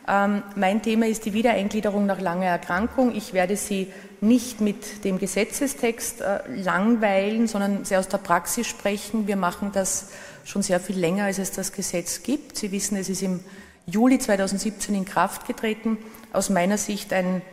Mein Thema ist die Wiedereingliederung nach langer Erkrankung. Ich werde Sie nicht mit dem Gesetzestext langweilen, sondern sehr aus der Praxis sprechen. Wir machen das schon sehr viel länger, als es das Gesetz gibt. Sie wissen, es ist im Juli 2017 in Kraft getreten. Aus meiner Sicht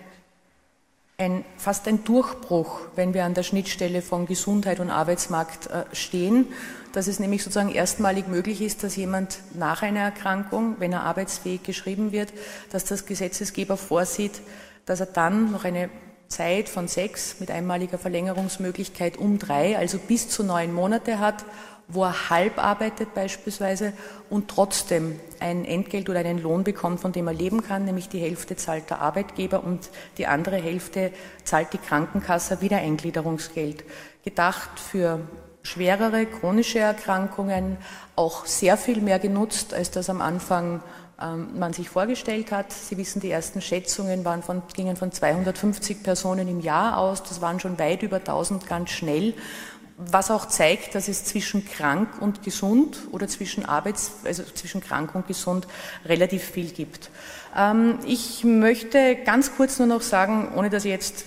fast ein Durchbruch, wenn wir an der Schnittstelle von Gesundheit und Arbeitsmarkt stehen, dass es nämlich sozusagen erstmalig möglich ist, dass jemand nach einer Erkrankung, wenn er arbeitsfähig geschrieben wird, dass das Gesetzesgeber vorsieht, dass er dann noch eine Zeit von 6 mit einmaliger Verlängerungsmöglichkeit um 3, also bis zu 9 Monate hat, wo er halb arbeitet beispielsweise und trotzdem ein Entgelt oder einen Lohn bekommt, von dem er leben kann, nämlich die Hälfte zahlt der Arbeitgeber und die andere Hälfte zahlt die Krankenkasse Wiedereingliederungsgeld. Gedacht für schwerere chronische Erkrankungen, auch sehr viel mehr genutzt, als das am Anfang man sich vorgestellt hat. Sie wissen, die ersten Schätzungen gingen von 250 Personen im Jahr aus, das waren schon weit über 1000 ganz schnell. Was auch zeigt, dass es zwischen krank und gesund oder zwischen krank und gesund relativ viel gibt. Ich möchte ganz kurz nur noch sagen, ohne dass ich jetzt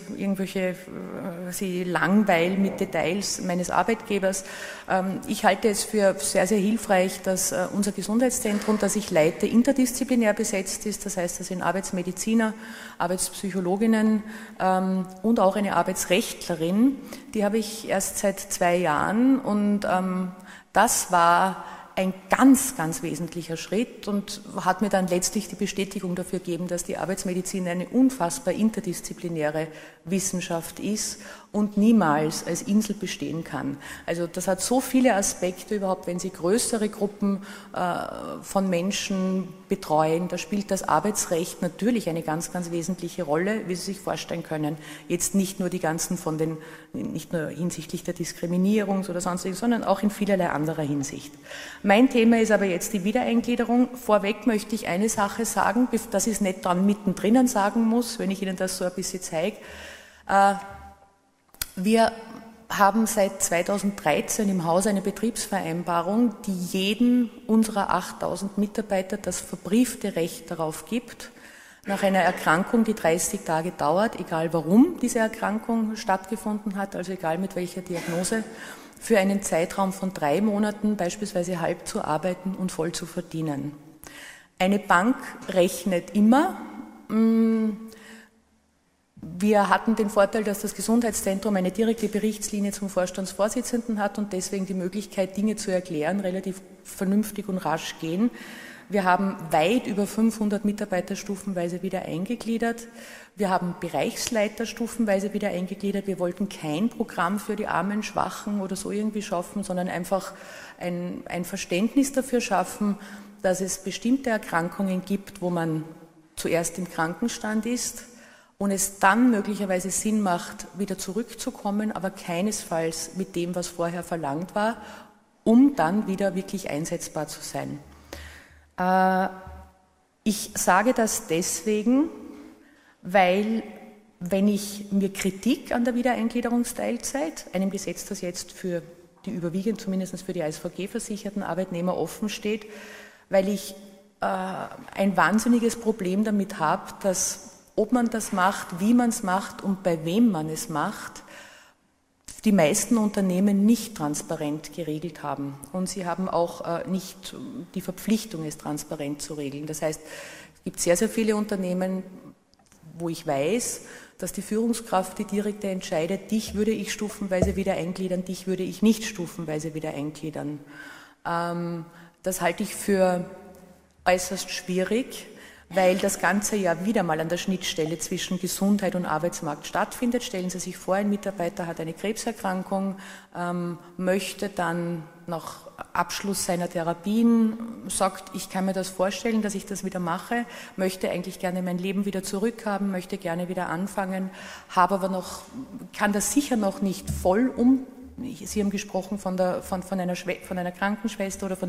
Sie langweile mit Details meines Arbeitgebers, ich halte es für sehr, sehr hilfreich, dass unser Gesundheitszentrum, das ich leite, interdisziplinär besetzt ist. Das heißt, das sind Arbeitsmediziner, Arbeitspsychologinnen und auch eine Arbeitsrechtlerin. Die habe ich erst seit 2 Jahren und das war ein ganz, ganz wesentlicher Schritt und hat mir dann letztlich die Bestätigung dafür gegeben, dass die Arbeitsmedizin eine unfassbar interdisziplinäre Wissenschaft ist und niemals als Insel bestehen kann. Also das hat so viele Aspekte überhaupt, wenn Sie größere Gruppen von Menschen betreuen. Da spielt das Arbeitsrecht natürlich eine ganz, ganz wesentliche Rolle, wie Sie sich vorstellen können. Jetzt nicht nur nicht nur hinsichtlich der Diskriminierung oder sonstiges, sondern auch in vielerlei anderer Hinsicht. Mein Thema ist aber jetzt die Wiedereingliederung. Vorweg möchte ich eine Sache sagen, dass ich es nicht dann mittendrin sagen muss, wenn ich Ihnen das so ein bisschen zeige. Wir haben seit 2013 im Haus eine Betriebsvereinbarung, die jedem unserer 8000 Mitarbeiter das verbriefte Recht darauf gibt, nach einer Erkrankung, die 30 Tage dauert, egal warum diese Erkrankung stattgefunden hat, also egal mit welcher Diagnose, für einen Zeitraum von 3 Monaten beispielsweise halb zu arbeiten und voll zu verdienen. Eine Bank rechnet immer. Wir hatten den Vorteil, dass das Gesundheitszentrum eine direkte Berichtslinie zum Vorstandsvorsitzenden hat und deswegen die Möglichkeit, Dinge zu erklären, relativ vernünftig und rasch gehen. Wir haben weit über 500 Mitarbeiter stufenweise wieder eingegliedert. Wir haben Bereichsleiter stufenweise wieder eingegliedert. Wir wollten kein Programm für die Armen, Schwachen oder so irgendwie schaffen, sondern einfach ein Verständnis dafür schaffen, dass es bestimmte Erkrankungen gibt, wo man zuerst im Krankenstand ist und es dann möglicherweise Sinn macht, wieder zurückzukommen, aber keinesfalls mit dem, was vorher verlangt war, um dann wieder wirklich einsetzbar zu sein. Ich sage das deswegen, weil, wenn ich mir Kritik an der Wiedereingliederungsteilzeit, einem Gesetz, das jetzt für die überwiegend zumindest für die ASVG-versicherten Arbeitnehmer offen steht, weil ich ein wahnsinniges Problem damit habe, dass ob man das macht, wie man es macht und bei wem man es macht, die meisten Unternehmen nicht transparent geregelt haben. Und sie haben auch nicht die Verpflichtung, es transparent zu regeln. Das heißt, es gibt sehr, sehr viele Unternehmen, wo ich weiß, dass die Führungskraft die direkte entscheidet, dich würde ich stufenweise wieder eingliedern, dich würde ich nicht stufenweise wieder eingliedern. Das halte ich für äußerst schwierig, weil das Ganze ja wieder mal an der Schnittstelle zwischen Gesundheit und Arbeitsmarkt stattfindet. Stellen Sie sich vor, ein Mitarbeiter hat eine Krebserkrankung, möchte dann nach Abschluss seiner Therapien, sagt, ich kann mir das vorstellen, dass ich das wieder mache, möchte eigentlich gerne mein Leben wieder zurückhaben, möchte gerne wieder anfangen, habe aber kann das sicher noch nicht voll Sie haben gesprochen von einer Krankenschwester oder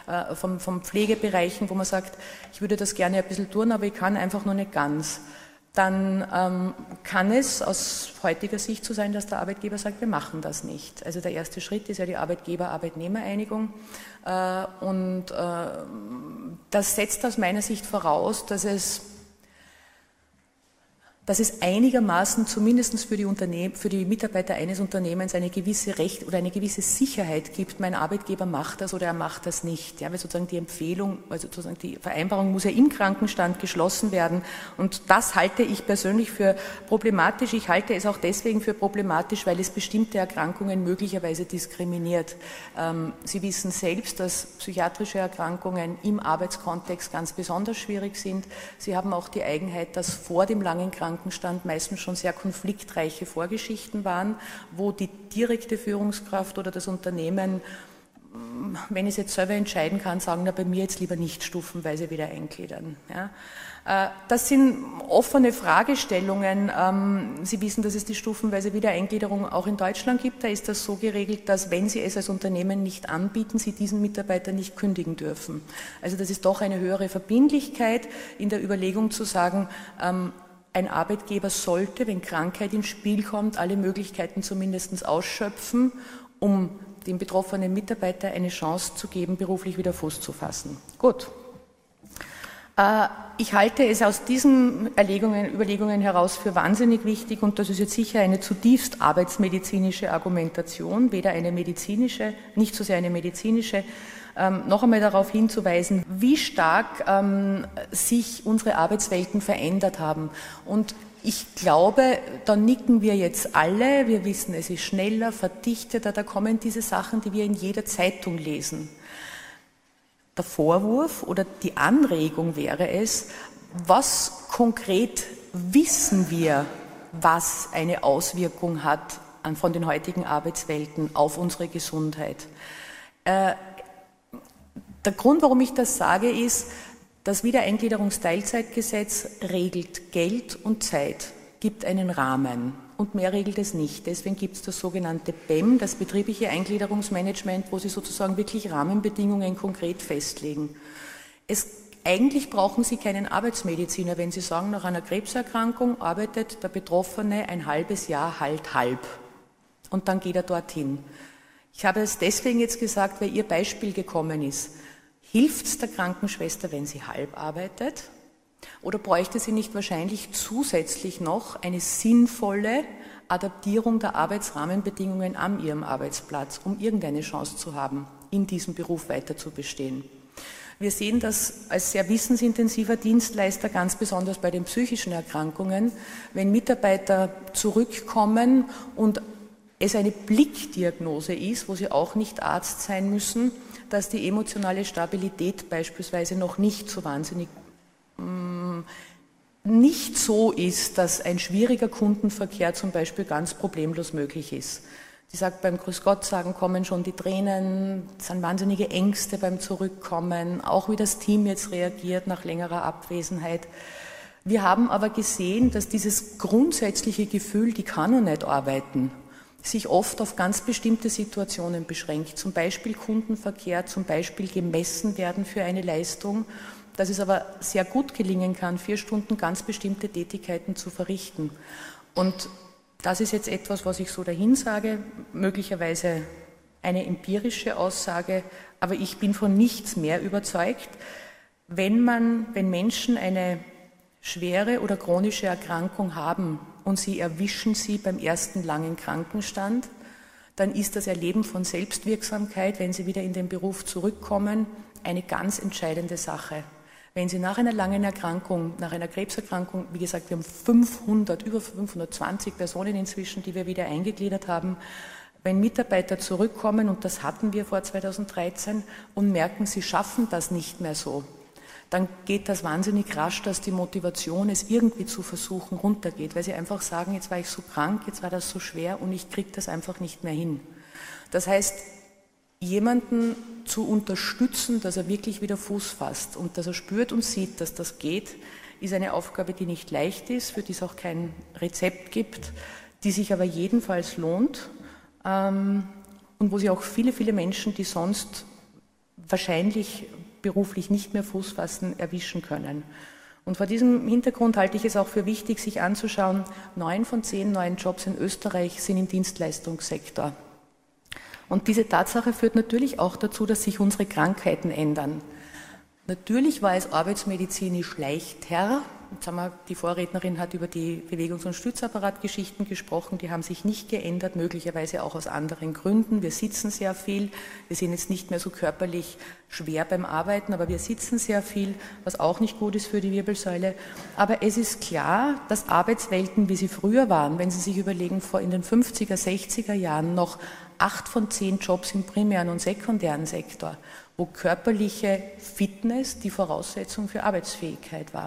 vom Pflegebereichen, wo man sagt, ich würde das gerne ein bisschen tun, aber ich kann einfach nur nicht ganz. dann kann es aus heutiger Sicht so sein, dass der Arbeitgeber sagt, wir machen das nicht. Also der erste Schritt ist ja die Arbeitgeber-Arbeitnehmer-Einigung und das setzt aus meiner Sicht voraus, dass es einigermaßen zumindest für die Mitarbeiter eines Unternehmens eine gewisse Recht oder eine gewisse Sicherheit gibt, mein Arbeitgeber macht das oder er macht das nicht. Ja, weil sozusagen die Empfehlung, also sozusagen die Vereinbarung muss ja im Krankenstand geschlossen werden und das halte ich persönlich für problematisch. Ich halte es auch deswegen für problematisch, weil es bestimmte Erkrankungen möglicherweise diskriminiert. Sie wissen selbst, dass psychiatrische Erkrankungen im Arbeitskontext ganz besonders schwierig sind. Sie haben auch die Eigenheit, dass vor dem langen Krankenstand meistens schon sehr konfliktreiche Vorgeschichten waren, wo die direkte Führungskraft oder das Unternehmen, wenn es jetzt selber entscheiden kann, sagen, na, bei mir jetzt lieber nicht stufenweise wieder eingliedern. Ja. Das sind offene Fragestellungen. Sie wissen, dass es die stufenweise Wiedereingliederung auch in Deutschland gibt. Da ist das so geregelt, dass wenn Sie es als Unternehmen nicht anbieten, Sie diesen Mitarbeiter nicht kündigen dürfen. Also das ist doch eine höhere Verbindlichkeit in der Überlegung zu sagen, ein Arbeitgeber sollte, wenn Krankheit ins Spiel kommt, alle Möglichkeiten zumindest ausschöpfen, um dem betroffenen Mitarbeiter eine Chance zu geben, beruflich wieder Fuß zu fassen. Gut. Ich halte es aus diesen Überlegungen heraus für wahnsinnig wichtig und das ist jetzt sicher eine zutiefst arbeitsmedizinische Argumentation, weder eine medizinische, nicht so sehr eine medizinische, noch einmal darauf hinzuweisen, wie stark sich unsere Arbeitswelten verändert haben. Und ich glaube, da nicken wir jetzt alle, wir wissen, es ist schneller, verdichteter, da kommen diese Sachen, die wir in jeder Zeitung lesen. Der Vorwurf oder die Anregung wäre es, was konkret wissen wir, was eine Auswirkung hat von den heutigen Arbeitswelten auf unsere Gesundheit. Der Grund, warum ich das sage, ist, das Wiedereingliederungsteilzeitgesetz regelt Geld und Zeit, gibt einen Rahmen und mehr regelt es nicht. Deswegen gibt es das sogenannte BEM, das betriebliche Eingliederungsmanagement, wo Sie sozusagen wirklich Rahmenbedingungen konkret festlegen. Eigentlich brauchen Sie keinen Arbeitsmediziner, wenn Sie sagen, nach einer Krebserkrankung arbeitet der Betroffene ein halbes Jahr halt halb und dann geht er dorthin. Ich habe es deswegen jetzt gesagt, weil Ihr Beispiel gekommen ist. Hilft es der Krankenschwester, wenn sie halb arbeitet? Oder bräuchte sie nicht wahrscheinlich zusätzlich noch eine sinnvolle Adaptierung der Arbeitsrahmenbedingungen an ihrem Arbeitsplatz, um irgendeine Chance zu haben, in diesem Beruf weiter zu bestehen? Wir sehen das als sehr wissensintensiver Dienstleister, ganz besonders bei den psychischen Erkrankungen, wenn Mitarbeiter zurückkommen und es eine Blickdiagnose ist, wo sie auch nicht Arzt sein müssen, dass die emotionale Stabilität beispielsweise noch nicht so wahnsinnig nicht so ist, dass ein schwieriger Kundenverkehr zum Beispiel ganz problemlos möglich ist. Die sagt, beim Grüß Gott sagen kommen schon die Tränen, es sind wahnsinnige Ängste beim Zurückkommen, auch wie das Team jetzt reagiert nach längerer Abwesenheit. Wir haben aber gesehen, dass dieses grundsätzliche Gefühl, die kann noch nicht arbeiten, sich oft auf ganz bestimmte Situationen beschränkt, zum Beispiel Kundenverkehr, zum Beispiel gemessen werden für eine Leistung, dass es aber sehr gut gelingen kann, 4 Stunden ganz bestimmte Tätigkeiten zu verrichten. Und das ist jetzt etwas, was ich so dahin sage, möglicherweise eine empirische Aussage, aber ich bin von nichts mehr überzeugt, wenn Menschen eine schwere oder chronische Erkrankung haben und sie erwischen sie beim ersten langen Krankenstand, dann ist das Erleben von Selbstwirksamkeit, wenn sie wieder in den Beruf zurückkommen, eine ganz entscheidende Sache. Wenn Sie nach einer langen Erkrankung, nach einer Krebserkrankung, wie gesagt, wir haben über 520 Personen inzwischen, die wir wieder eingegliedert haben, wenn Mitarbeiter zurückkommen, und das hatten wir vor 2013, und merken, sie schaffen das nicht mehr so, dann geht das wahnsinnig rasch, dass die Motivation, es irgendwie zu versuchen, runtergeht, weil sie einfach sagen, jetzt war ich so krank, jetzt war das so schwer und ich kriege das einfach nicht mehr hin. Das heißt, jemanden zu unterstützen, dass er wirklich wieder Fuß fasst und dass er spürt und sieht, dass das geht, ist eine Aufgabe, die nicht leicht ist, für die es auch kein Rezept gibt, die sich aber jedenfalls lohnt und wo sie auch viele, viele Menschen, die sonst wahrscheinlich beruflich nicht mehr Fuß fassen, erwischen können. Und vor diesem Hintergrund halte ich es auch für wichtig, sich anzuschauen, 9 von 10 neuen Jobs in Österreich sind im Dienstleistungssektor. Und diese Tatsache führt natürlich auch dazu, dass sich unsere Krankheiten ändern. Natürlich war es arbeitsmedizinisch leichter. Jetzt haben wir, die Vorrednerin hat über die Bewegungs- und Stützapparatgeschichten gesprochen, die haben sich nicht geändert, möglicherweise auch aus anderen Gründen. Wir sitzen sehr viel, wir sind jetzt nicht mehr so körperlich schwer beim Arbeiten, aber wir sitzen sehr viel, was auch nicht gut ist für die Wirbelsäule. Aber es ist klar, dass Arbeitswelten, wie sie früher waren, wenn Sie sich überlegen, vor in den 50er, 60er Jahren noch 8 von 10 Jobs im primären und sekundären Sektor, wo körperliche Fitness die Voraussetzung für Arbeitsfähigkeit war.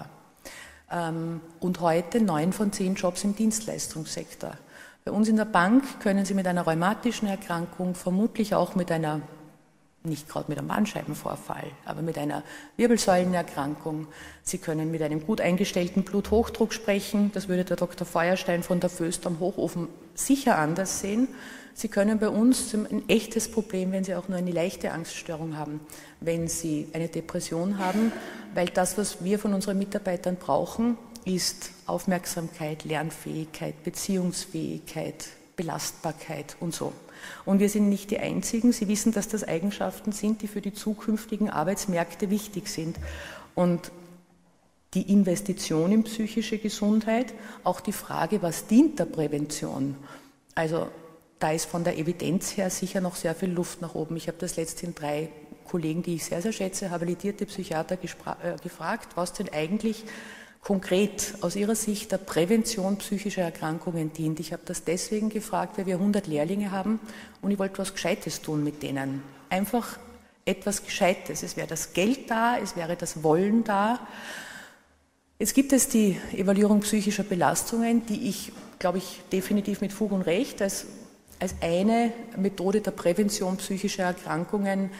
Und heute 9 von 10 Jobs im Dienstleistungssektor. Bei uns in der Bank können Sie mit einer rheumatischen Erkrankung, vermutlich auch mit einer, nicht gerade mit einem Bandscheibenvorfall, aber mit einer Wirbelsäulenerkrankung, Sie können mit einem gut eingestellten Bluthochdruck sprechen, das würde der Dr. Feuerstein von der Föst am Hochofen sicher anders sehen. Sie können bei uns ein echtes Problem, wenn Sie auch nur eine leichte Angststörung haben, wenn Sie eine Depression haben, weil das, was wir von unseren Mitarbeitern brauchen, ist Aufmerksamkeit, Lernfähigkeit, Beziehungsfähigkeit, Belastbarkeit und so. Und wir sind nicht die Einzigen. Sie wissen, dass das Eigenschaften sind, die für die zukünftigen Arbeitsmärkte wichtig sind. Und die Investition in psychische Gesundheit, auch die Frage, was dient der Prävention? Also da ist von der Evidenz her sicher noch sehr viel Luft nach oben. Ich habe das letztens 3 Kollegen, die ich sehr, sehr schätze, habilitierte Psychiater gefragt, was denn eigentlich konkret aus ihrer Sicht der Prävention psychischer Erkrankungen dient. Ich habe das deswegen gefragt, weil wir 100 Lehrlinge haben und ich wollte was Gescheites tun mit denen. Einfach etwas Gescheites. Es wäre das Geld da, es wäre das Wollen da. Jetzt gibt es die Evaluierung psychischer Belastungen, die ich, glaube ich, definitiv mit Fug und Recht als eine Methode der Prävention psychischer Erkrankungen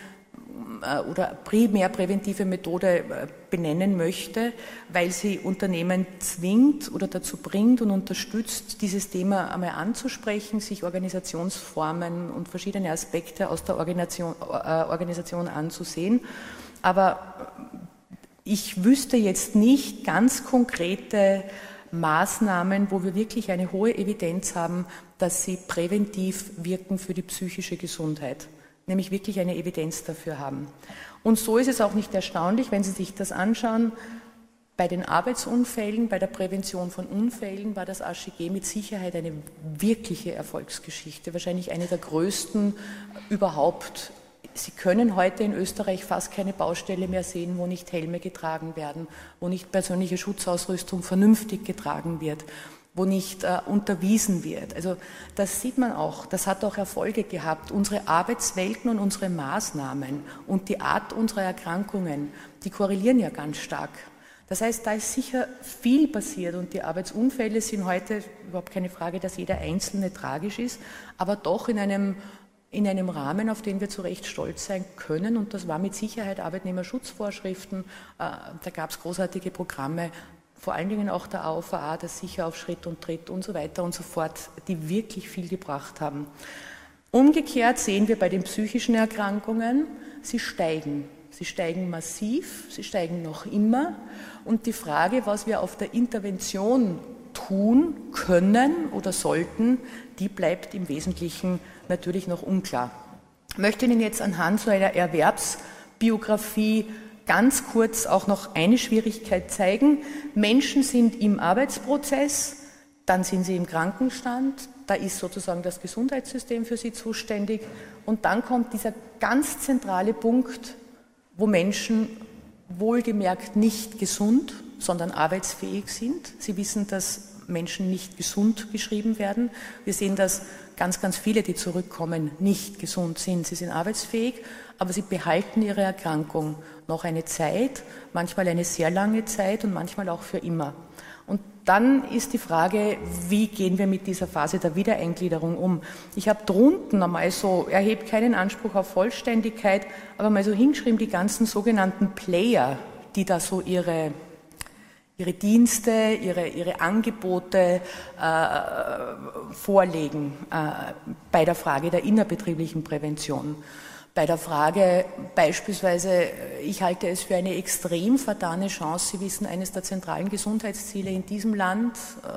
oder primär präventive Methode benennen möchte, weil sie Unternehmen zwingt oder dazu bringt und unterstützt, dieses Thema einmal anzusprechen, sich Organisationsformen und verschiedene Aspekte aus der Organisation anzusehen. Aber ich wüsste jetzt nicht ganz konkrete Maßnahmen, wo wir wirklich eine hohe Evidenz haben, dass sie präventiv wirken für die psychische Gesundheit, nämlich wirklich eine Evidenz dafür haben. Und so ist es auch nicht erstaunlich, wenn Sie sich das anschauen, bei den Arbeitsunfällen, bei der Prävention von Unfällen war das AGG mit Sicherheit eine wirkliche Erfolgsgeschichte, wahrscheinlich eine der größten überhaupt. Sie können heute in Österreich fast keine Baustelle mehr sehen, wo nicht Helme getragen werden, wo nicht persönliche Schutzausrüstung vernünftig getragen wird, wo nicht unterwiesen wird. Also das sieht man auch, das hat auch Erfolge gehabt. Unsere Arbeitswelten und unsere Maßnahmen und die Art unserer Erkrankungen, die korrelieren ja ganz stark. Das heißt, da ist sicher viel passiert und die Arbeitsunfälle sind heute überhaupt keine Frage, dass jeder Einzelne tragisch ist, aber doch in einem Rahmen, auf den wir zu Recht stolz sein können. Und das war mit Sicherheit Arbeitnehmerschutzvorschriften. Da gab es großartige Programme, vor allen Dingen auch der AOVA, das Sicher auf Schritt und Tritt und so weiter und so fort, die wirklich viel gebracht haben. Umgekehrt sehen wir bei den psychischen Erkrankungen, sie steigen. Sie steigen massiv, sie steigen noch immer. Und die Frage, was wir auf der Intervention tun können oder sollten, die bleibt im Wesentlichen natürlich noch unklar. Ich möchte Ihnen jetzt anhand so einer Erwerbsbiografie ganz kurz auch noch eine Schwierigkeit zeigen. Menschen sind im Arbeitsprozess, dann sind sie im Krankenstand, da ist sozusagen das Gesundheitssystem für sie zuständig und dann kommt dieser ganz zentrale Punkt, wo Menschen wohlgemerkt nicht gesund, sondern arbeitsfähig sind. Sie wissen, dass Menschen nicht gesund geschrieben werden. Wir sehen, dass ganz, ganz viele, die zurückkommen, nicht gesund sind. Sie sind arbeitsfähig, aber sie behalten ihre Erkrankung noch eine Zeit, manchmal eine sehr lange Zeit und manchmal auch für immer. Und dann ist die Frage, wie gehen wir mit dieser Phase der Wiedereingliederung um? Ich habe drunten einmal so, erhebt keinen Anspruch auf Vollständigkeit, aber mal so hingeschrieben, die ganzen sogenannten Player, die da so ihre Dienste, ihre Angebote vorlegen bei der Frage der innerbetrieblichen Prävention. Bei der Frage beispielsweise, ich halte es für eine extrem vertane Chance, Sie wissen, eines der zentralen Gesundheitsziele in diesem Land,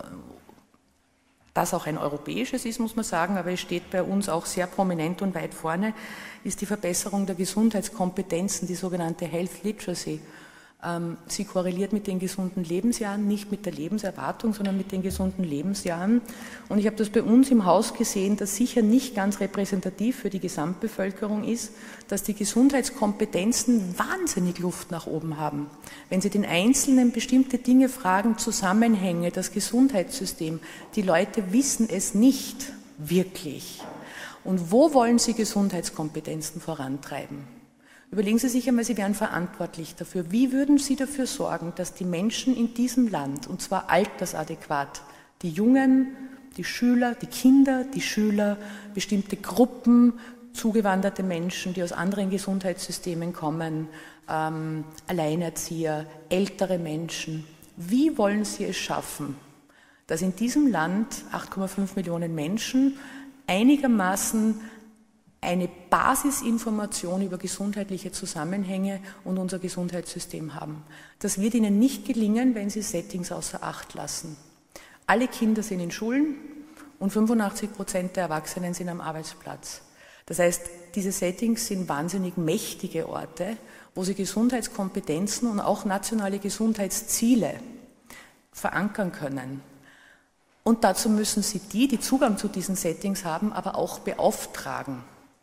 das auch ein europäisches ist, muss man sagen, aber es steht bei uns auch sehr prominent und weit vorne, ist die Verbesserung der Gesundheitskompetenzen, die sogenannte Health Literacy. Sie korreliert mit den gesunden Lebensjahren, nicht mit der Lebenserwartung, sondern mit den gesunden Lebensjahren. Und ich habe das bei uns im Haus gesehen, das sicher nicht ganz repräsentativ für die Gesamtbevölkerung ist, dass die Gesundheitskompetenzen wahnsinnig Luft nach oben haben. Wenn Sie den Einzelnen bestimmte Dinge fragen, Zusammenhänge, das Gesundheitssystem, die Leute wissen es nicht wirklich. Und wo wollen Sie Gesundheitskompetenzen vorantreiben? Überlegen Sie sich einmal, Sie wären verantwortlich dafür. Wie würden Sie dafür sorgen, dass die Menschen in diesem Land, und zwar altersadäquat, die Jungen, die Schüler, die Kinder, die Schüler, bestimmte Gruppen, zugewanderte Menschen, die aus anderen Gesundheitssystemen kommen, Alleinerzieher, ältere Menschen, wie wollen Sie es schaffen, dass in diesem Land 8,5 Millionen Menschen einigermaßen eine Basisinformation über gesundheitliche Zusammenhänge und unser Gesundheitssystem haben? Das wird Ihnen nicht gelingen, wenn Sie Settings außer Acht lassen. Alle Kinder sind in Schulen und 85% der Erwachsenen sind am Arbeitsplatz. Das heißt, diese Settings sind wahnsinnig mächtige Orte, wo Sie Gesundheitskompetenzen und auch nationale Gesundheitsziele verankern können. Und dazu müssen Sie die Zugang zu diesen Settings haben, aber auch beauftragen.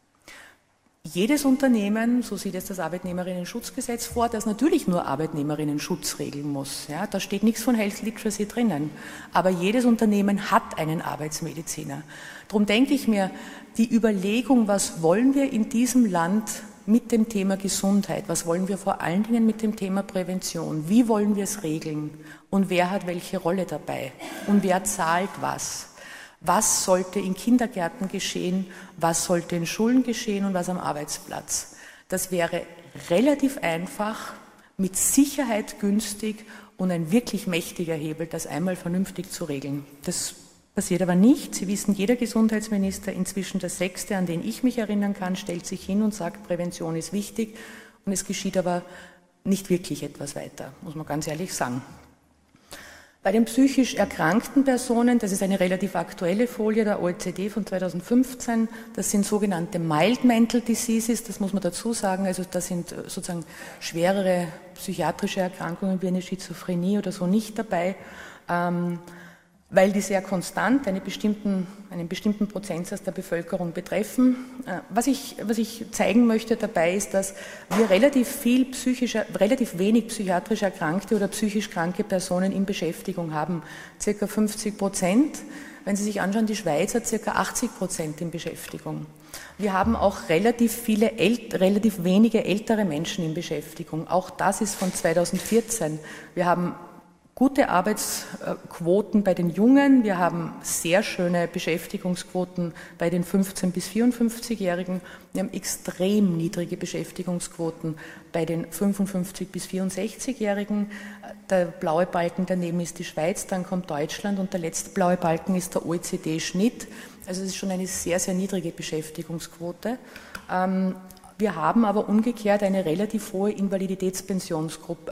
Jedes Unternehmen, so sieht es das Arbeitnehmerinnen-Schutzgesetz vor, das natürlich nur Arbeitnehmerinnen-Schutz regeln muss. Ja, da steht nichts von Health Literacy drinnen. Aber jedes Unternehmen hat einen Arbeitsmediziner. Darum denke ich mir, die Überlegung, was wollen wir in diesem Land mit dem Thema Gesundheit, was wollen wir vor allen Dingen mit dem Thema Prävention, wie wollen wir es regeln und wer hat welche Rolle dabei und wer zahlt was? Was sollte in Kindergärten geschehen, was sollte in Schulen geschehen und was am Arbeitsplatz? Das wäre relativ einfach, mit Sicherheit günstig und ein wirklich mächtiger Hebel, das einmal vernünftig zu regeln. Das passiert aber nicht. Sie wissen, jeder Gesundheitsminister, inzwischen der 6., an den ich mich erinnern kann, stellt sich hin und sagt, Prävention ist wichtig und es geschieht aber nicht wirklich etwas weiter, muss man ganz ehrlich sagen. Bei den psychisch erkrankten Personen, das ist eine relativ aktuelle Folie der OECD von 2015, das sind sogenannte Mild Mental Diseases, das muss man dazu sagen, also das sind sozusagen schwerere psychiatrische Erkrankungen wie eine Schizophrenie oder so nicht dabei, weil die sehr konstant einen bestimmten Prozentsatz der Bevölkerung betreffen. Was ich zeigen möchte dabei ist, dass wir relativ wenig psychiatrisch erkrankte oder psychisch kranke Personen in Beschäftigung haben, circa 50%. Wenn Sie sich anschauen, die Schweiz hat circa 80% in Beschäftigung. Wir haben auch relativ wenige ältere Menschen in Beschäftigung. Auch das ist von 2014. Wir haben gute Arbeitsquoten bei den Jungen, wir haben sehr schöne Beschäftigungsquoten bei den 15- bis 54-Jährigen, wir haben extrem niedrige Beschäftigungsquoten bei den 55- bis 64-Jährigen. Der blaue Balken daneben ist die Schweiz, dann kommt Deutschland und der letzte blaue Balken ist der OECD-Schnitt. Also es ist schon eine sehr, sehr niedrige Beschäftigungsquote. Wir haben aber umgekehrt eine relativ hohe Invaliditätspension,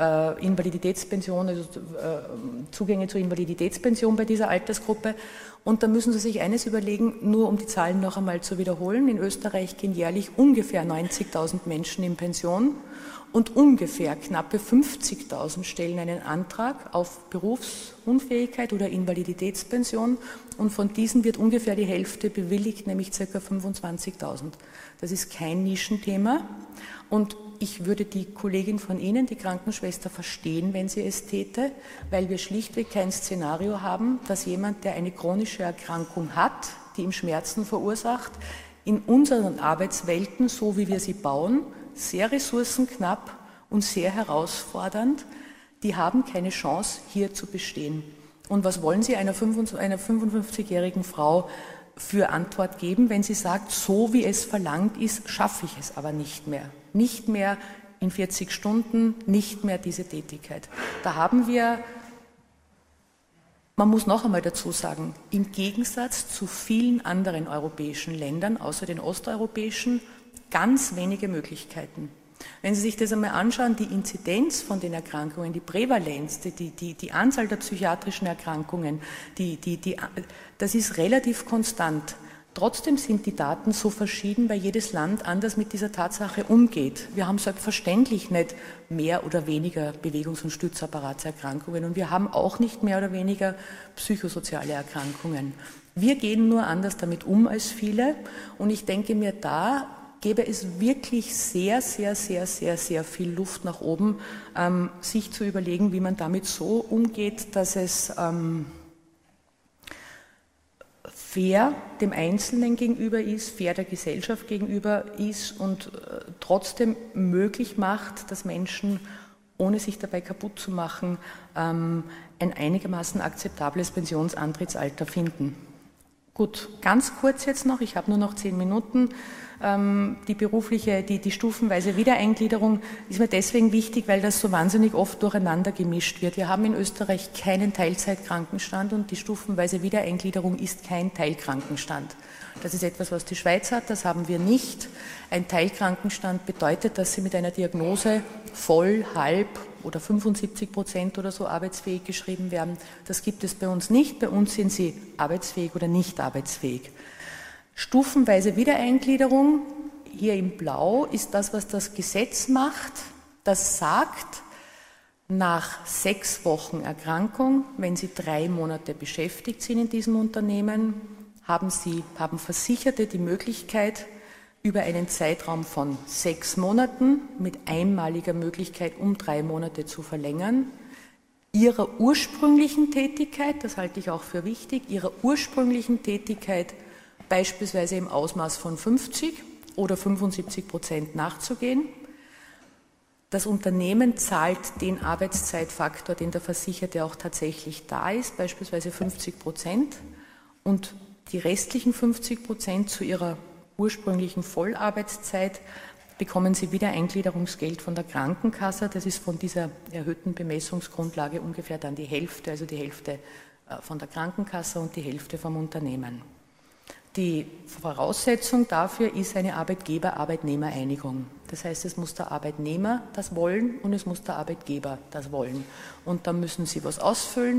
also Zugänge zur Invaliditätspension bei dieser Altersgruppe. Und da müssen Sie sich eines überlegen, nur um die Zahlen noch einmal zu wiederholen. In Österreich gehen jährlich ungefähr 90.000 Menschen in Pension und ungefähr knappe 50.000 stellen einen Antrag auf Berufsunfähigkeit oder Invaliditätspension und von diesen wird ungefähr die Hälfte bewilligt, nämlich ca. 25.000. Das ist kein Nischenthema und ich würde die Kollegin von Ihnen, die Krankenschwester, verstehen, wenn sie es täte, weil wir schlichtweg kein Szenario haben, dass jemand, der eine chronische Erkrankung hat, die ihm Schmerzen verursacht, in unseren Arbeitswelten, so wie wir sie bauen, sehr ressourcenknapp und sehr herausfordernd, die haben keine Chance, hier zu bestehen. Und was wollen Sie einer 55-jährigen Frau für Antwort geben, wenn sie sagt, so wie es verlangt ist, schaffe ich es aber nicht mehr. Nicht mehr in 40 Stunden, nicht mehr diese Tätigkeit. Da haben wir, man muss noch einmal dazu sagen, im Gegensatz zu vielen anderen europäischen Ländern, außer den osteuropäischen, ganz wenige Möglichkeiten. Wenn Sie sich das einmal anschauen, die Inzidenz von den Erkrankungen, die Prävalenz, die Anzahl der psychiatrischen Erkrankungen, das ist relativ konstant. Trotzdem sind die Daten so verschieden, weil jedes Land anders mit dieser Tatsache umgeht. Wir haben selbstverständlich nicht mehr oder weniger Bewegungs- und Stützapparaterkrankungen und wir haben auch nicht mehr oder weniger psychosoziale Erkrankungen. Wir gehen nur anders damit um als viele und ich denke mir, da gäbe es wirklich sehr, sehr, sehr, sehr, sehr viel Luft nach oben, sich zu überlegen, wie man damit so umgeht, dass es fair dem Einzelnen gegenüber ist, fair der Gesellschaft gegenüber ist und trotzdem möglich macht, dass Menschen, ohne sich dabei kaputt zu machen, ein einigermaßen akzeptables Pensionsantrittsalter finden. Gut, ganz kurz jetzt noch, ich habe nur noch 10 Minuten. Die stufenweise Wiedereingliederung ist mir deswegen wichtig, weil das so wahnsinnig oft durcheinander gemischt wird. Wir haben in Österreich keinen Teilzeitkrankenstand und die stufenweise Wiedereingliederung ist kein Teilkrankenstand. Das ist etwas, was die Schweiz hat, das haben wir nicht. Ein Teilkrankenstand bedeutet, dass Sie mit einer Diagnose voll, halb oder 75% oder so arbeitsfähig geschrieben werden. Das gibt es bei uns nicht. Bei uns sind Sie arbeitsfähig oder nicht arbeitsfähig. Stufenweise Wiedereingliederung, hier in Blau, ist das, was das Gesetz macht. Das sagt, nach 6 Wochen Erkrankung, wenn Sie 3 Monate beschäftigt sind in diesem Unternehmen, haben Versicherte die Möglichkeit, über einen Zeitraum von 6 Monaten mit einmaliger Möglichkeit um 3 Monate zu verlängern, ihrer ursprünglichen Tätigkeit, das halte ich auch für wichtig, ihrer ursprünglichen Tätigkeit beispielsweise im Ausmaß von 50 oder 75% nachzugehen. Das Unternehmen zahlt den Arbeitszeitfaktor, den der Versicherte auch tatsächlich da ist, beispielsweise 50%, und die restlichen 50% zu ihrer ursprünglichen Vollarbeitszeit bekommen Sie Wiedereingliederungsgeld von der Krankenkasse. Das ist von dieser erhöhten Bemessungsgrundlage ungefähr dann die Hälfte, also die Hälfte von der Krankenkasse und die Hälfte vom Unternehmen. Die Voraussetzung dafür ist eine Arbeitgeber-Arbeitnehmer-Einigung. Das heißt, es muss der Arbeitnehmer das wollen und es muss der Arbeitgeber das wollen. Und dann müssen Sie was ausfüllen.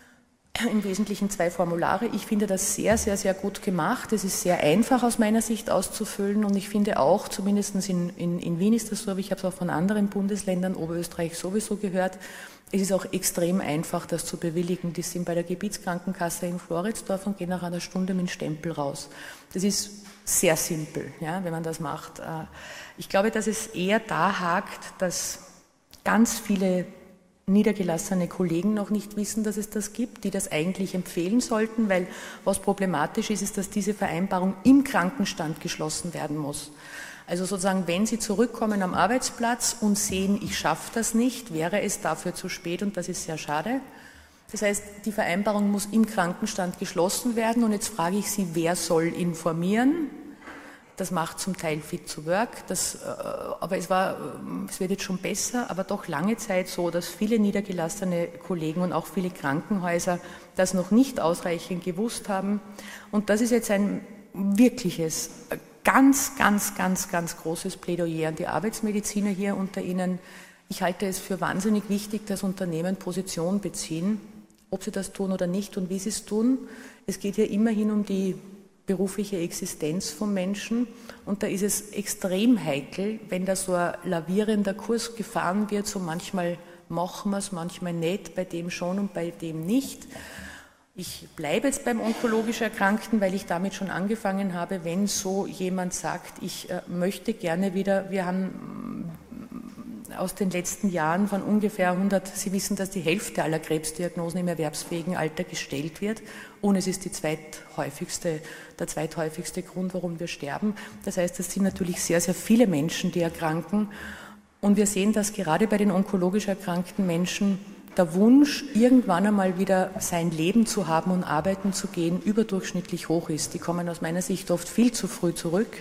Im Wesentlichen 2 Formulare. Ich finde das sehr, sehr, sehr gut gemacht. Es ist sehr einfach aus meiner Sicht auszufüllen und ich finde auch, zumindest in Wien ist das so, aber ich habe es auch von anderen Bundesländern, Oberösterreich sowieso gehört, es ist auch extrem einfach, das zu bewilligen. Die sind bei der Gebietskrankenkasse in Floridsdorf und gehen nach einer Stunde mit dem Stempel raus. Das ist sehr simpel, ja, wenn man das macht. Ich glaube, dass es eher da hakt, dass ganz viele niedergelassene Kollegen noch nicht wissen, dass es das gibt, die das eigentlich empfehlen sollten, weil was problematisch ist, ist, dass diese Vereinbarung im Krankenstand geschlossen werden muss. Also sozusagen, wenn Sie zurückkommen am Arbeitsplatz und sehen, ich schaffe das nicht, wäre es dafür zu spät und das ist sehr schade. Das heißt, die Vereinbarung muss im Krankenstand geschlossen werden und jetzt frage ich Sie, wer soll informieren? Das macht zum Teil Fit to Work, aber es wird jetzt schon besser, aber doch lange Zeit so, dass viele niedergelassene Kollegen und auch viele Krankenhäuser das noch nicht ausreichend gewusst haben. Und das ist jetzt ein wirkliches, ganz, ganz, ganz, ganz großes Plädoyer an die Arbeitsmediziner hier unter Ihnen. Ich halte es für wahnsinnig wichtig, dass Unternehmen Position beziehen, ob sie das tun oder nicht und wie sie es tun. Es geht hier immerhin um die berufliche Existenz von Menschen und da ist es extrem heikel, wenn da so ein lavierender Kurs gefahren wird, so manchmal machen wir es, manchmal nicht, bei dem schon und bei dem nicht. Ich bleibe jetzt beim onkologisch Erkrankten, weil ich damit schon angefangen habe, wenn so jemand sagt, ich möchte gerne wieder, wir haben aus den letzten Jahren von ungefähr 100, Sie wissen, dass die Hälfte aller Krebsdiagnosen im erwerbsfähigen Alter gestellt wird und es ist der zweithäufigste Grund, warum wir sterben. Das heißt, es sind natürlich sehr, sehr viele Menschen, die erkranken und wir sehen, dass gerade bei den onkologisch erkrankten Menschen der Wunsch, irgendwann einmal wieder sein Leben zu haben und arbeiten zu gehen, überdurchschnittlich hoch ist. Die kommen aus meiner Sicht oft viel zu früh zurück.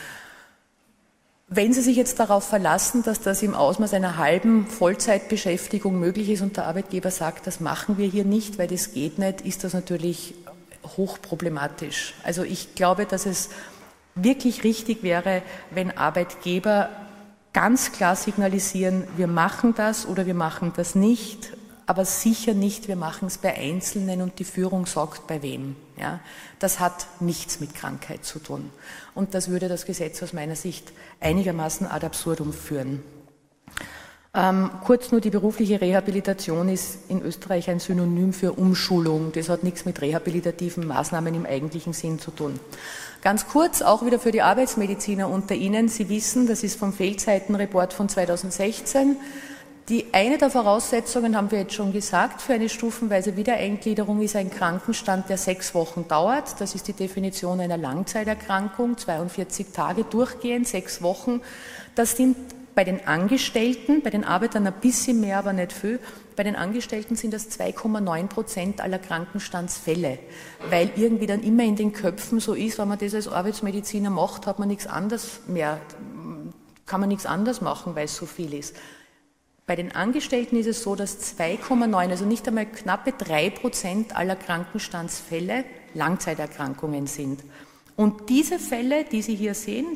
Wenn Sie sich jetzt darauf verlassen, dass das im Ausmaß einer halben Vollzeitbeschäftigung möglich ist und der Arbeitgeber sagt, das machen wir hier nicht, weil das geht nicht, ist das natürlich hochproblematisch. Also ich glaube, dass es wirklich richtig wäre, wenn Arbeitgeber ganz klar signalisieren, wir machen das oder wir machen das nicht, aber sicher nicht, wir machen es bei Einzelnen und die Führung sagt bei wem. Ja, das hat nichts mit Krankheit zu tun. Und das würde das Gesetz aus meiner Sicht einigermaßen ad absurdum führen. Kurz nur, die berufliche Rehabilitation ist in Österreich ein Synonym für Umschulung. Das hat nichts mit rehabilitativen Maßnahmen im eigentlichen Sinn zu tun. Ganz kurz, auch wieder für die Arbeitsmediziner unter Ihnen. Sie wissen, das ist vom Fehlzeitenreport von 2016. Eine der Voraussetzungen haben wir jetzt schon gesagt, für eine stufenweise Wiedereingliederung ist ein Krankenstand, der 6 Wochen dauert. Das ist die Definition einer Langzeiterkrankung, 42 Tage durchgehend, 6 Wochen. Das sind bei den Angestellten, bei den Arbeitern ein bisschen mehr, aber nicht viel. Bei den Angestellten sind das 2,9% aller Krankenstandsfälle, weil irgendwie dann immer in den Köpfen so ist, wenn man das als Arbeitsmediziner macht, hat man nichts anderes mehr, kann man nichts anderes machen, weil es so viel ist. Bei den Angestellten ist es so, dass 2,9, also nicht einmal knappe 3% aller Krankenstandsfälle Langzeiterkrankungen sind. Und diese Fälle, die Sie hier sehen,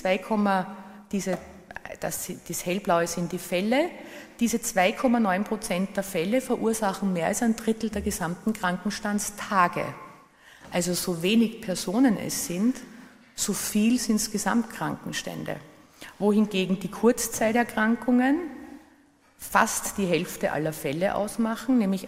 das Hellblaue sind die Fälle, diese 2,9% der Fälle verursachen mehr als ein Drittel der gesamten Krankenstandstage. Also so wenig Personen es sind, so viel sind es Gesamtkrankenstände. Wohingegen die Kurzzeiterkrankungen fast die Hälfte aller Fälle ausmachen, nämlich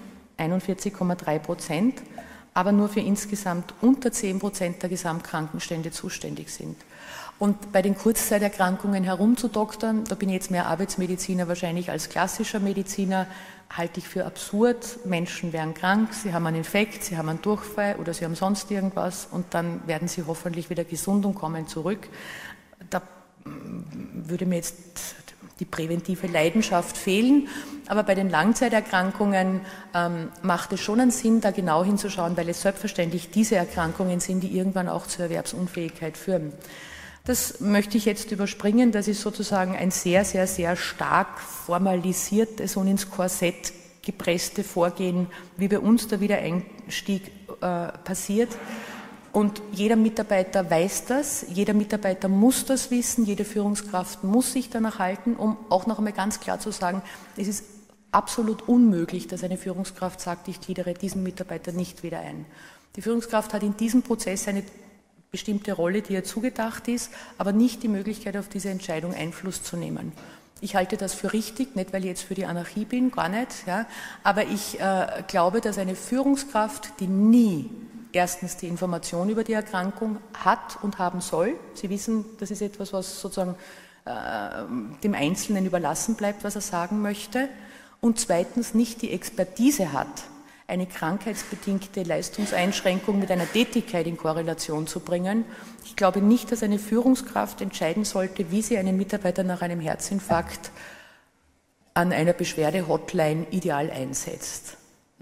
41,3%, aber nur für insgesamt unter 10% der Gesamtkrankenstände zuständig sind. Und bei den Kurzzeiterkrankungen herumzudoktern, da bin ich jetzt mehr Arbeitsmediziner wahrscheinlich als klassischer Mediziner, halte ich für absurd. Menschen werden krank, sie haben einen Infekt, sie haben einen Durchfall oder sie haben sonst irgendwas und dann werden sie hoffentlich wieder gesund und kommen zurück. Da würde mir jetzt die präventive Leidenschaft fehlen, aber bei den Langzeiterkrankungen macht es schon einen Sinn, da genau hinzuschauen, weil es selbstverständlich diese Erkrankungen sind, die irgendwann auch zur Erwerbsunfähigkeit führen. Das möchte ich jetzt überspringen, das ist sozusagen ein sehr, sehr, sehr stark formalisiertes und ins Korsett gepresste Vorgehen, wie bei uns der Wiedereinstieg passiert. Und jeder Mitarbeiter weiß das, jeder Mitarbeiter muss das wissen, jede Führungskraft muss sich danach halten, um auch noch einmal ganz klar zu sagen, es ist absolut unmöglich, dass eine Führungskraft sagt, ich gliedere diesen Mitarbeiter nicht wieder ein. Die Führungskraft hat in diesem Prozess eine bestimmte Rolle, die ihr zugedacht ist, aber nicht die Möglichkeit, auf diese Entscheidung Einfluss zu nehmen. Ich halte das für richtig, nicht weil ich jetzt für die Anarchie bin, gar nicht, ja, aber ich glaube, dass eine Führungskraft, die nie erstens die Information über die Erkrankung hat und haben soll. Sie wissen, das ist etwas, was sozusagen dem Einzelnen überlassen bleibt, was er sagen möchte. Und zweitens nicht die Expertise hat, eine krankheitsbedingte Leistungseinschränkung mit einer Tätigkeit in Korrelation zu bringen. Ich glaube nicht, dass eine Führungskraft entscheiden sollte, wie sie einen Mitarbeiter nach einem Herzinfarkt an einer Beschwerde-Hotline ideal einsetzt.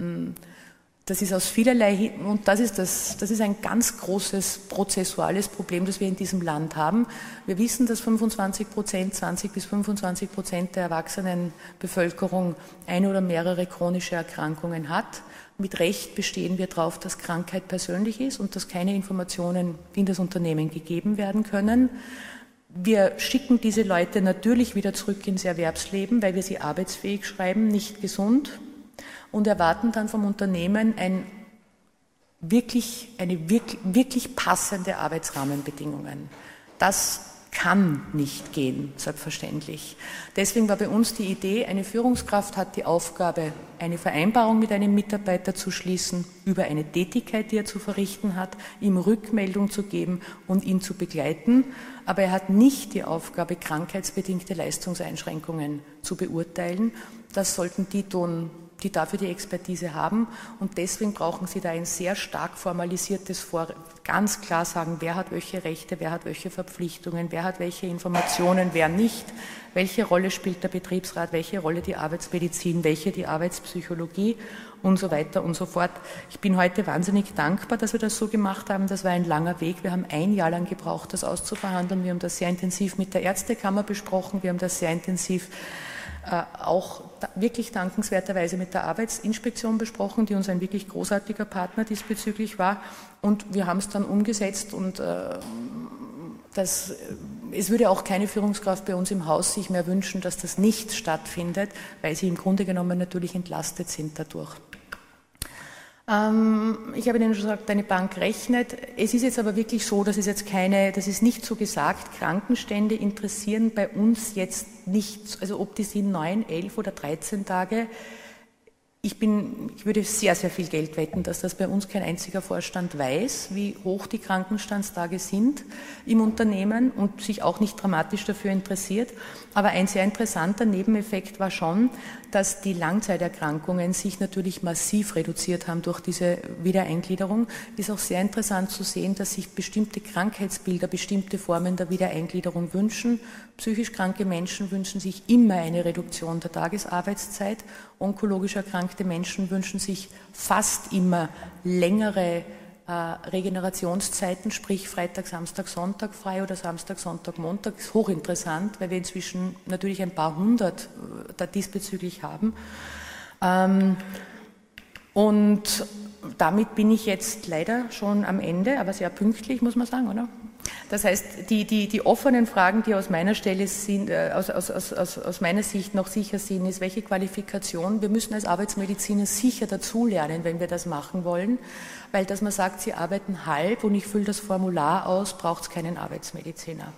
Das ist aus vielerlei, und das ist ein ganz großes prozessuales Problem, das wir in diesem Land haben. Wir wissen, dass 20 bis 25% der Erwachsenenbevölkerung eine oder mehrere chronische Erkrankungen hat. Mit Recht bestehen wir darauf, dass Krankheit persönlich ist und dass keine Informationen in das Unternehmen gegeben werden können. Wir schicken diese Leute natürlich wieder zurück ins Erwerbsleben, weil wir sie arbeitsfähig schreiben, nicht gesund, und erwarten dann vom Unternehmen eine wirklich passende Arbeitsrahmenbedingungen. Das kann nicht gehen, selbstverständlich. Deswegen war bei uns die Idee, eine Führungskraft hat die Aufgabe, eine Vereinbarung mit einem Mitarbeiter zu schließen über eine Tätigkeit, die er zu verrichten hat, ihm Rückmeldung zu geben und ihn zu begleiten. Aber er hat nicht die Aufgabe, krankheitsbedingte Leistungseinschränkungen zu beurteilen. Das sollten die tun, die dafür die Expertise haben, und deswegen brauchen Sie da ein sehr stark formalisiertes ganz klar sagen, wer hat welche Rechte, wer hat welche Verpflichtungen, wer hat welche Informationen, wer nicht, welche Rolle spielt der Betriebsrat, welche Rolle die Arbeitsmedizin, welche die Arbeitspsychologie und so weiter und so fort. Ich bin heute wahnsinnig dankbar, dass wir das so gemacht haben. Das war ein langer Weg. Wir haben 1 Jahr lang gebraucht, das auszuverhandeln. Wir haben das sehr intensiv mit der Ärztekammer besprochen. Wir haben das sehr intensiv auch wirklich dankenswerterweise mit der Arbeitsinspektion besprochen, die uns ein wirklich großartiger Partner diesbezüglich war. Und wir haben es dann umgesetzt und Es würde auch keine Führungskraft bei uns im Haus sich mehr wünschen, dass das nicht stattfindet, weil sie im Grunde genommen natürlich entlastet sind dadurch. Ich habe Ihnen schon gesagt, eine Bank rechnet. Es ist jetzt aber wirklich so, das ist nicht so gesagt, Krankenstände interessieren bei uns jetzt nicht, also ob die sind 9, 11 oder 13 Tage. Ich würde sehr, sehr viel Geld wetten, dass das bei uns kein einziger Vorstand weiß, wie hoch die Krankenstandstage sind im Unternehmen und sich auch nicht dramatisch dafür interessiert. Aber ein sehr interessanter Nebeneffekt war schon, dass die Langzeiterkrankungen sich natürlich massiv reduziert haben durch diese Wiedereingliederung. Ist auch sehr interessant zu sehen, dass sich bestimmte Krankheitsbilder, bestimmte Formen der Wiedereingliederung wünschen. Psychisch kranke Menschen wünschen sich immer eine Reduktion der Tagesarbeitszeit. Onkologisch erkrankte Menschen wünschen sich fast immer längere Regenerationszeiten, sprich Freitag, Samstag, Sonntag frei oder Samstag, Sonntag, Montag. Das ist hochinteressant, weil wir inzwischen natürlich ein paar hundert da diesbezüglich haben. Und damit bin ich jetzt leider schon am Ende, aber sehr pünktlich, muss man sagen, oder? Das heißt, die offenen Fragen, die aus meiner Stelle sind, aus meiner Sicht noch sicher sind, ist, welche Qualifikation? Wir müssen als Arbeitsmediziner sicher dazulernen, wenn wir das machen wollen, weil dass man sagt, Sie arbeiten halb und ich fülle das Formular aus, braucht es keinen Arbeitsmediziner.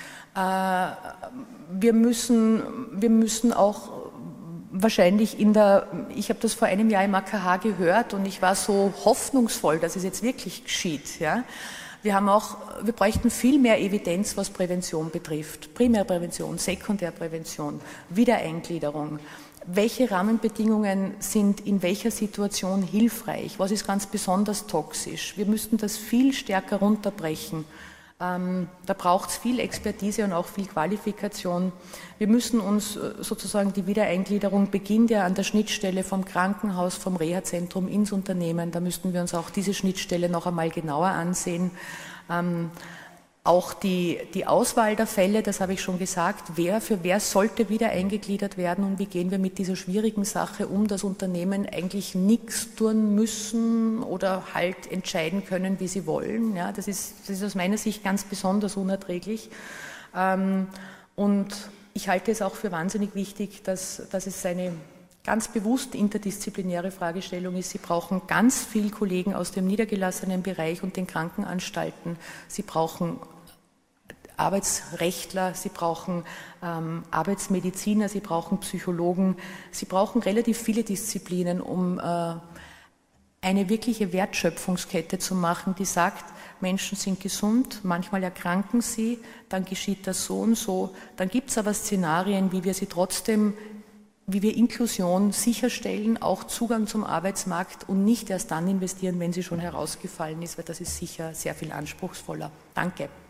Wir müssen auch wahrscheinlich ich habe das vor einem Jahr im AKH gehört und ich war so hoffnungsvoll, dass es jetzt wirklich geschieht, ja. Wir bräuchten viel mehr Evidenz, was Prävention betrifft. Primärprävention, Sekundärprävention, Wiedereingliederung. Welche Rahmenbedingungen sind in welcher Situation hilfreich? Was ist ganz besonders toxisch? Wir müssten das viel stärker runterbrechen. Da braucht es viel Expertise und auch viel Qualifikation. Wir müssen uns sozusagen, die Wiedereingliederung beginnt ja an der Schnittstelle vom Krankenhaus, vom Reha-Zentrum ins Unternehmen. Da müssten wir uns auch diese Schnittstelle noch einmal genauer ansehen. Auch die Auswahl der Fälle, das habe ich schon gesagt, wer sollte wieder eingegliedert werden und wie gehen wir mit dieser schwierigen Sache um, dass Unternehmen eigentlich nichts tun müssen oder halt entscheiden können, wie sie wollen. Ja, das ist aus meiner Sicht ganz besonders unerträglich. Und ich halte es auch für wahnsinnig wichtig, dass es eine ganz bewusst interdisziplinäre Fragestellung ist. Sie brauchen ganz viel Kollegen aus dem niedergelassenen Bereich und den Krankenanstalten. Sie brauchen Arbeitsrechtler, Sie brauchen Arbeitsmediziner, Sie brauchen Psychologen. Sie brauchen relativ viele Disziplinen, um eine wirkliche Wertschöpfungskette zu machen, die sagt, Menschen sind gesund, manchmal erkranken sie, dann geschieht das so und so. Dann gibt es aber Szenarien, wie wir Inklusion sicherstellen, auch Zugang zum Arbeitsmarkt und nicht erst dann investieren, wenn sie schon herausgefallen ist, weil das ist sicher sehr viel anspruchsvoller. Danke.